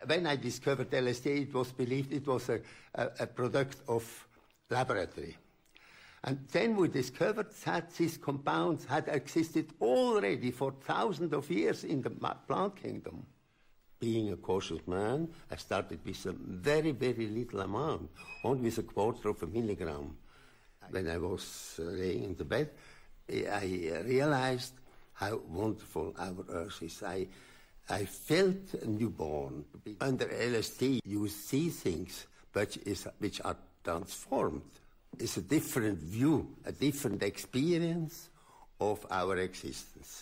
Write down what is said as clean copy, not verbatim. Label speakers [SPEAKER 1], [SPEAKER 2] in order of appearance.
[SPEAKER 1] When I discovered LSD, it was believed it was a product of laboratory. And then we discovered that these compounds had existed already for thousands of years in the plant kingdom. Being a cautious man, I started with a very, very little amount, only with a quarter of a milligram. When I was laying in the bed, I realized how wonderful our Earth is. I felt newborn. Under LSD, you see things which are transformed. It's a different view, a different experience of our existence.